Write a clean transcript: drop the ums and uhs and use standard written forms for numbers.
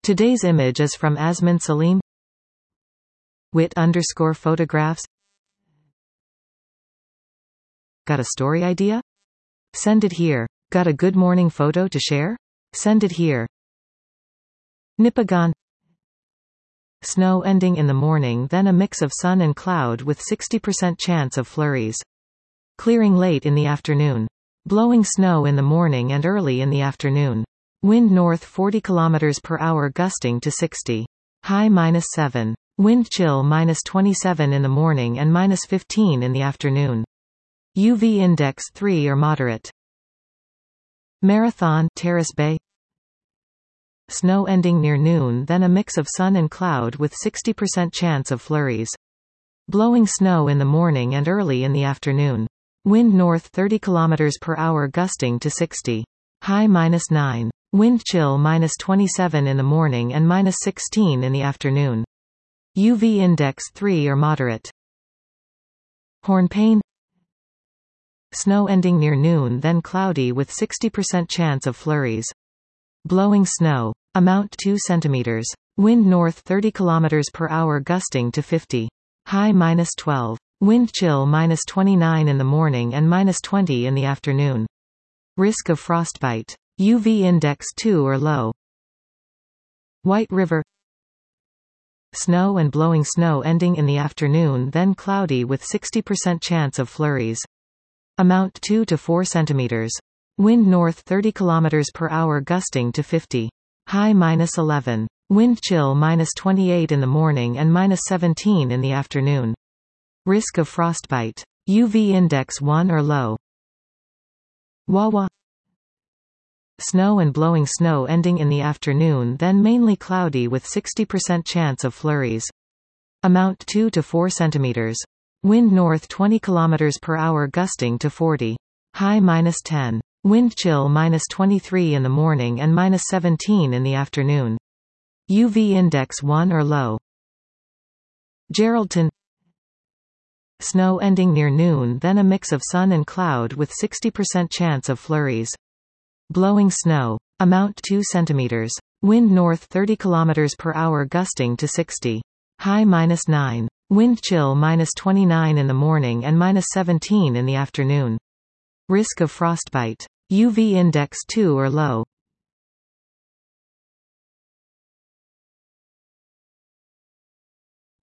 Today's image is from Azman Salim. @photographs. Got a story idea? Send it here. Got a good morning photo to share? Send it here. Nipagon. Snow ending in the morning, then a mix of sun and cloud with 60% chance of flurries. Clearing late in the afternoon. Blowing snow in the morning and early in the afternoon. Wind north 40 km per hour gusting to 60. High -7. Wind chill -27 in the morning and -15 in the afternoon. UV index 3 or moderate. Marathon, Terrace Bay. Snow ending near noon, then a mix of sun and cloud with 60% chance of flurries. Blowing snow in the morning and early in the afternoon. Wind north 30 km per hour gusting to 60. High -9. Wind chill -27 in the morning and -16 in the afternoon. UV index 3 or moderate. Hornpain. Snow ending near noon, then cloudy with 60% chance of flurries. Blowing snow. Amount 2 cm. Wind north 30 km per hour gusting to 50. High -12. Wind chill -29 in the morning and -20 in the afternoon. Risk of frostbite. UV index 2 or low. White River. Snow and blowing snow ending in the afternoon, then cloudy with 60% chance of flurries. Amount 2 to 4 cm. Wind north 30 km per hour gusting to 50. High -11. Wind chill -28 in the morning and -17 in the afternoon. Risk of frostbite. UV index 1 or low. Wawa. Snow and blowing snow ending in the afternoon, then mainly cloudy with 60% chance of flurries. Amount 2 to 4 cm. Wind north 20 km per hour gusting to 40. High -10. Wind chill -23 in the morning and -17 in the afternoon. UV index 1 or low. Geraldton. Snow ending near noon, then a mix of sun and cloud with 60% chance of flurries. Blowing snow. Amount 2 cm. Wind north 30 km per hour gusting to 60. High -9. Wind chill -29 in the morning and -17 in the afternoon. Risk of frostbite. UV index 2 or low.